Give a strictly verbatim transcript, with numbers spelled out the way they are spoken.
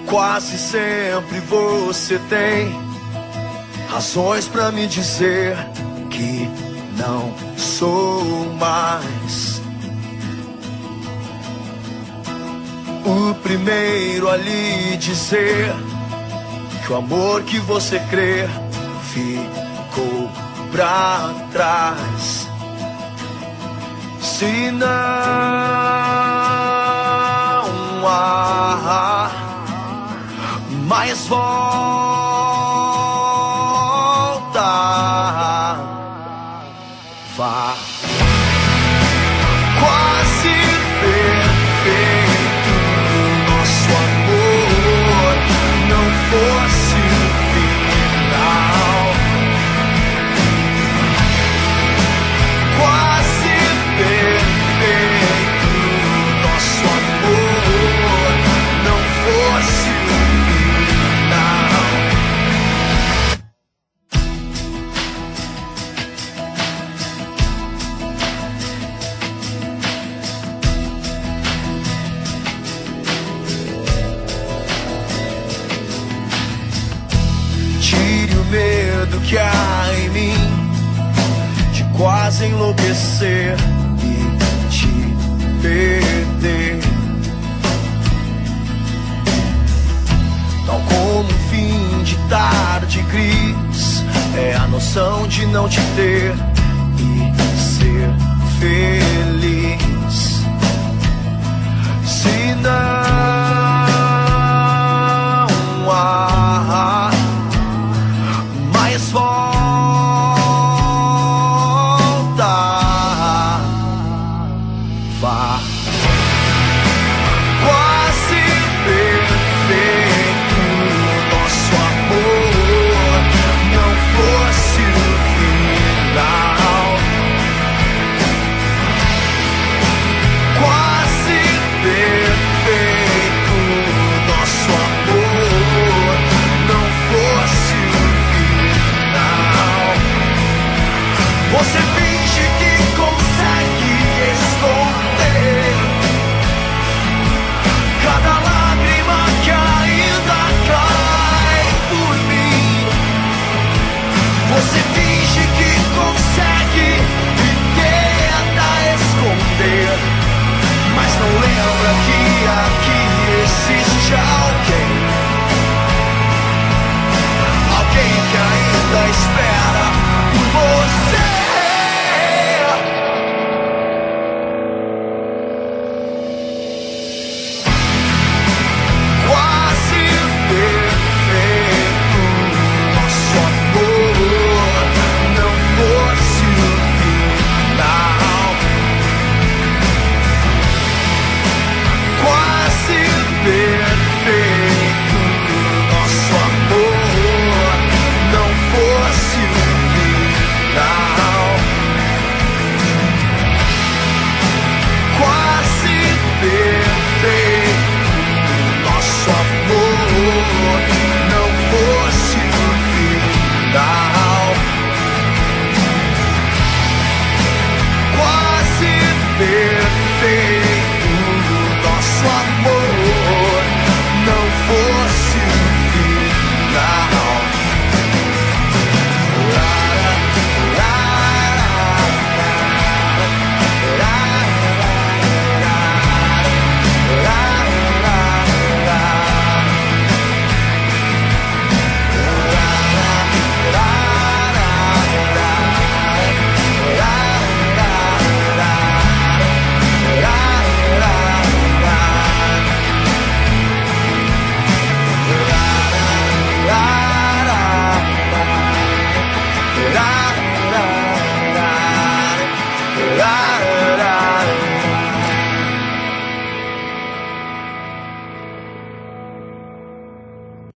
Quase sempre você tem razões pra me dizer que não sou mais o primeiro a lhe dizer que o amor que você crê ficou pra trás. Se não há mais volta, vá. Quase perfeito nosso amor, não fosse o final. Quase perfeito nosso amor, não fosse o medo que há em mim de quase enlouquecer e te perder. Tal como um fim de tarde gris é a noção de não te ter e ser feliz. Se não